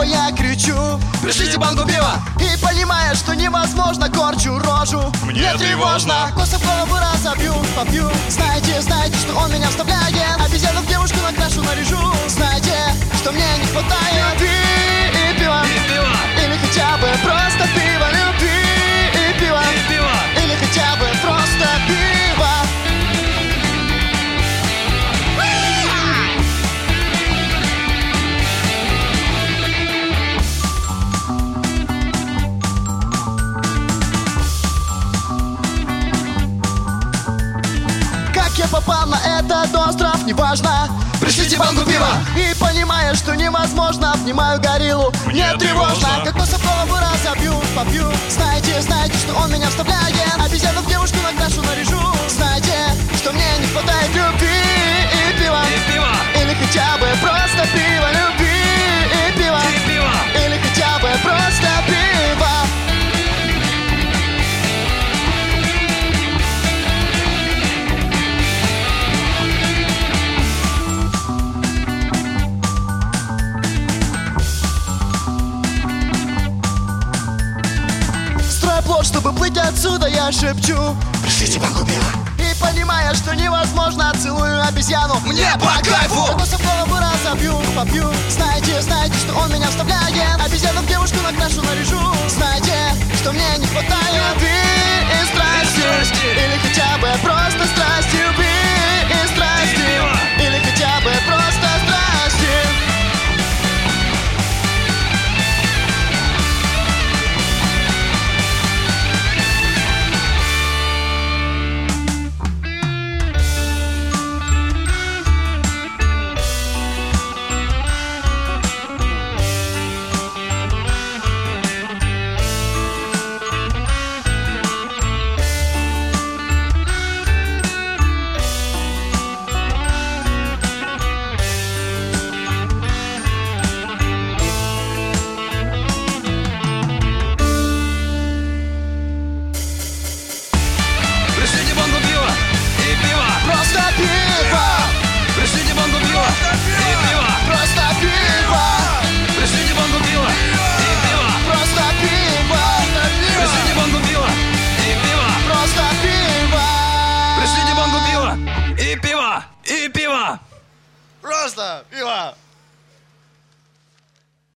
я кричу: пришлите банку пива! И понимая, что невозможно, корчу рожу. Мне тревожно. Косо в голову разобью, попью. Знаете, что он меня вставляет. Обезьяну в девушку накрашу, наряжу. Знаете, что мне не хватает любви и пива. Или хотя бы просто пиво. Любви и пива. Или хотя бы просто пиво. Как я попал на этот остров, неважно. Пришлите банку пива! И понимая, что невозможно, обнимаю гориллу. Мне тревожно. Как косо в голову разобью, попью. Знаете, что он меня вставляет. Обезьяну в девушку накрашу, наряжу. Знаете, что мне не хватает любви и пива. Или хотя бы просто пиво. Любви и пива. Или хотя бы просто пиво. Плод, чтобы плыть отсюда, я шепчу: Пришлите банку пива! И понимая, что невозможно, целую обезьяну. Мне по кайфу! Косо в голову разобью, попью. Знаете, что он меня вставляет. Обезьяну в девушку накрашу, наряжу. Знаете, что мне не хватает любви и страсти. Или хотя бы просто страсти. Любви и страсти. Или хотя бы просто страсти. Пришлите банку пива! И пива! Просто пиво. Пришлите банку пива! И пива! Просто пиво. Пришлите банку пива! И пива! Просто пиво. Пришлите банку пива! И пива! Просто пиво. Пришлите банку пива! И пива! И пива! Просто пиво.